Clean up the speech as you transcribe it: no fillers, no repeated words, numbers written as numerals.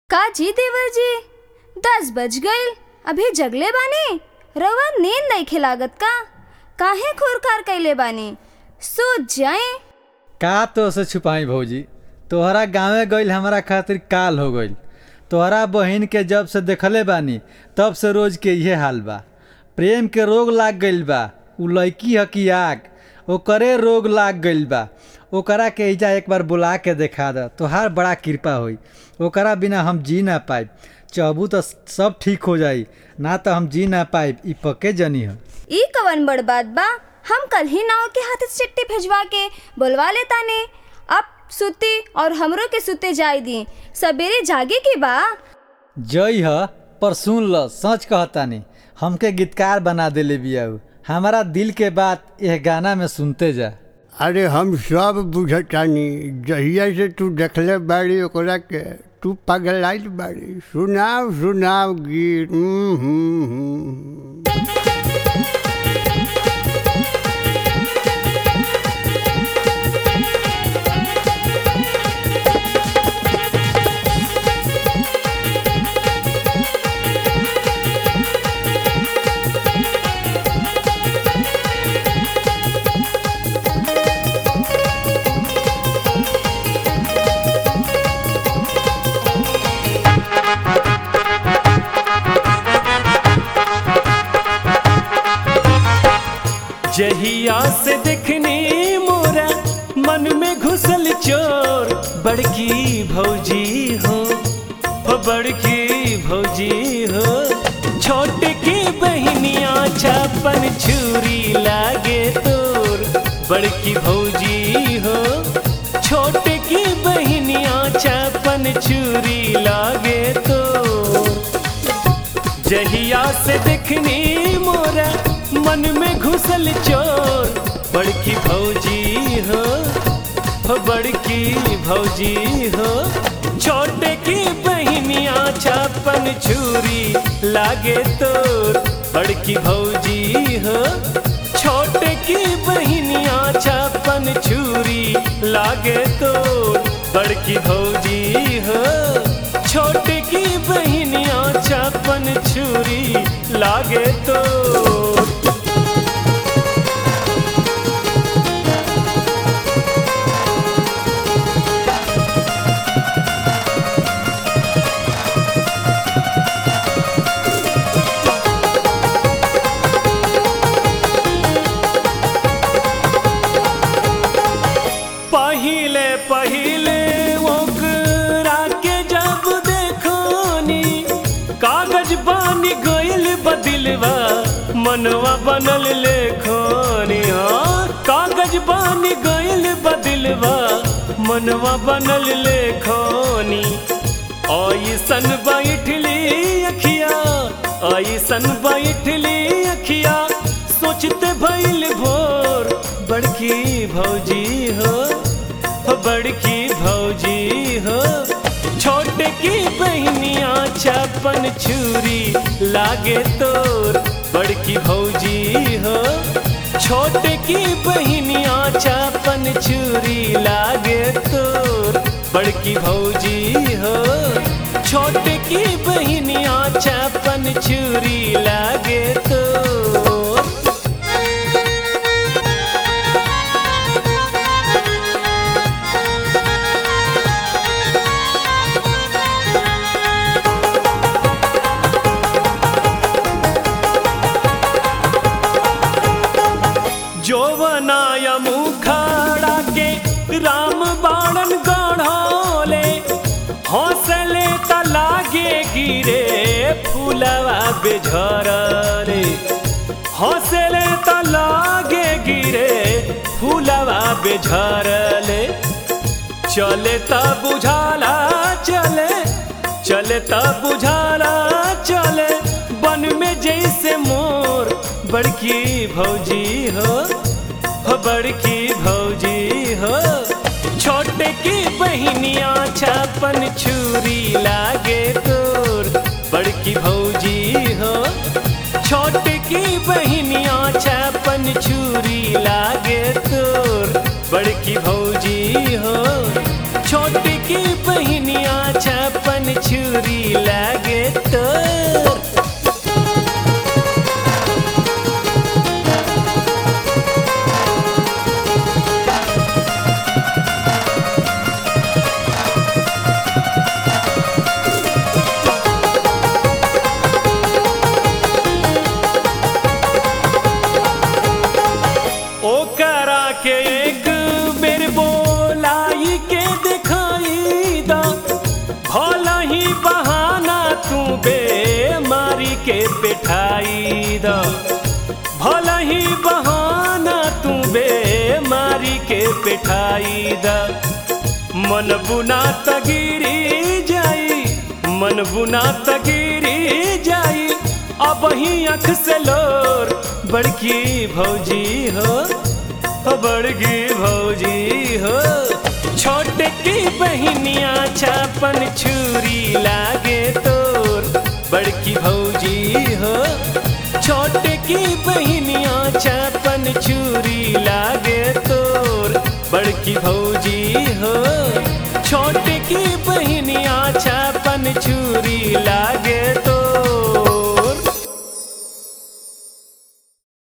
का जी देवर जी 10 बज गईल, अभी जगले बानी? रवा नींद नइखे लागत का? काहे खुरखार कइले बानी? सो जाए। का तो से छुपाई भौजी, तोहरा गाँवे गईल हमारा खातिर काल हो गईल। तोहरा बहिन के जब से देखले बानी तब से रोज के इहे हाल बा। प्रेम के रोग लाग गईल बा, उ लड़की ह कि आग, ओकरे रोग लाग गईल बा। ओकरा के इजा एक बार बुला के देखा द, तोहार बड़ा कृपा होई। ओकरा बिना हम जी ना पाइब। चाहबू तो सब ठीक हो जाई, ना तो हम जी ना पाइब, ई पक्के जनी ह। ई कवन बड़ बात बा? हम कल ही नाव के हाथ से चिट्ठी भेजवा के बुलवा लेता ने। अब सुती और हमरो के सुते जाए दी, सवेरे जागे के बा। जई ह, पर सुन ल, सच कहतानी, हमके गीतकार बना देले बियाऊ। हमारा दिल के बात यह गाना में सुनते जा। अरे हम सब बुझतानी, जहिया से तू देखले बाड़ी ओकरा के तू पगलाइल बाड़ी। सुनाव सुनाव गीत। जहिया से देखनी मोरा मन में घुसल चोर, बड़की भौजी हो बड़की भौजी हो। छोटे की बहनिया छापन छुरी लागे तोर, बड़की भौजी हो। छोटे की बहनिया छापन छुरी लागे तोर। जहिया से देखनी मोरा मन में घुसल चोर, बड़की भौजी हो बड़की भौजी हो। छोटे की बहनिया छापन छुरी लागे तोर, बड़की भौजी हो। छोटे की बहनिया छापन छुरी लागे तोर, बड़की भौजी हो। छोटे की बहनिया छापन छुरी लागे तोर। पहिले पहिले ओकरा के जब देखोनी, कागज बानी गइल बदिलवा मनवा बनल लेखोनी। हाँ, कागज बानी गइल बदिलवा मनवा बनल लेखोनी। ऐसन बैठली अखिया, ऐसन बैठली अखिया, सोचते भइल भोर, बड़की भौजी हो बड़की भौजी हो। छोटे की बहनिया छापन छुरी लागे तोर, बड़की भौजी हो। छोटे की बहनिया छापन छुरी लागे तोर, बड़की भौजी हो। छोटे की बहनिया छापन छुरी लागे तोर। जोवनाया मुखाड़ा के राम बाणन गढ़ोले, हौसले त लागे गिरे फूलवा बेझरले। हौसले त लागे गिरे फूलवा बेझरले। चले त बुझाला चले, चले त बुझाला चले, बन में जैसे मोर, बड़की भौजी हो बड़की भौजी हो। छोटे की बहनिया छापन छुरी लागे तोर, बड़की भौजी हो। छोटे की बहनिया छापन छुरी लागे तोर, बड़की भौजी हो। छोटे की बहनिया छापन छुरी छुरी लागे तोर। ओकरा के एक बेर बोलाई के दिखाई दा, भला ही बहाना तू बेमारी के पिठाई दा, भला ही बहाना तू बेमारी के पिठाई दा। मन बुना तगिरी जाई, मन बुना तगिरी जाई, अब ही आँख से लोर। बड़की भौजी हो, बड़की भौजी हो, छोटे की बहनिया छापन छुरी लागे तोर। बड़की भौजी हो, छोटे की बहनिया छापन छुरी लागे तोर। बड़की भौजी हो, छोटे की बहनिया छापन छुरी लागे